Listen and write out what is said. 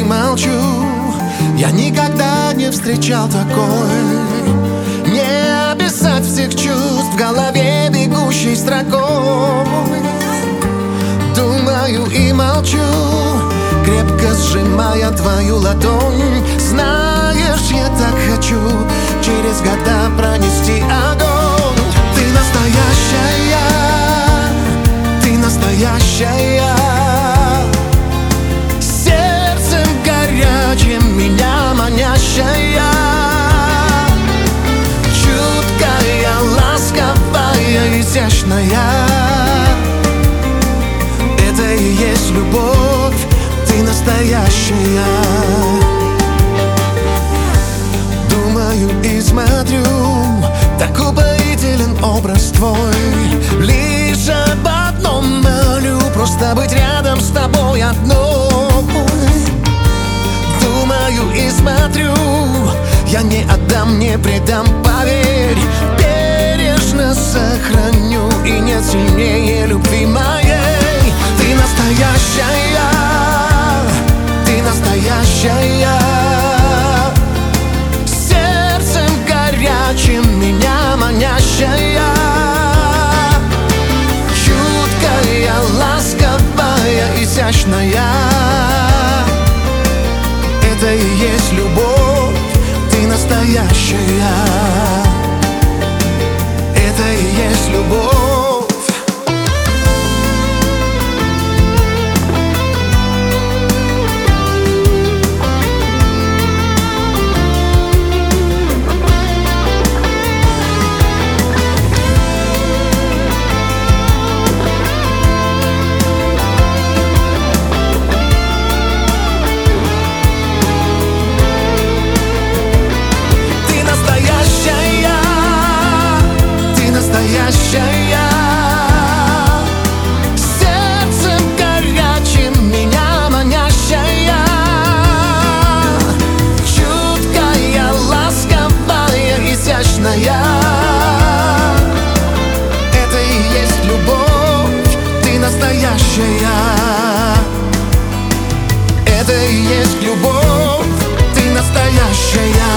молчу. Я никогда не встречал такой. Не описать всех чувств в голове бегущей строкой. Думаю и молчу, крепко сжимая твою ладонь. Знаешь, я так хочу через года пронести огонь. Ты настоящая, ты настоящая. Сердцем горячим меня манящая. Чуткая, ласковая, изящная. Это и есть любовь, ты настоящая. Думаю и смотрю, так упоителен образ твой. Лишь об одном молю, просто быть рядом с тобой одной. Думаю и смотрю, я не отдам, не предам, поверь. Бережно сохраню, и нет сильнее любви моей. Ты настоящая, ты настоящая. Сердцем горячим меня манящая. Чуткая, ласковая, изящная. Это и есть любовь, ты настоящая. Это и есть любовь. Настоящая. Сердцем горячим меня манящая. Чуткая, ласковая, изящная. Это и есть любовь, ты настоящая. Это и есть любовь, ты настоящая.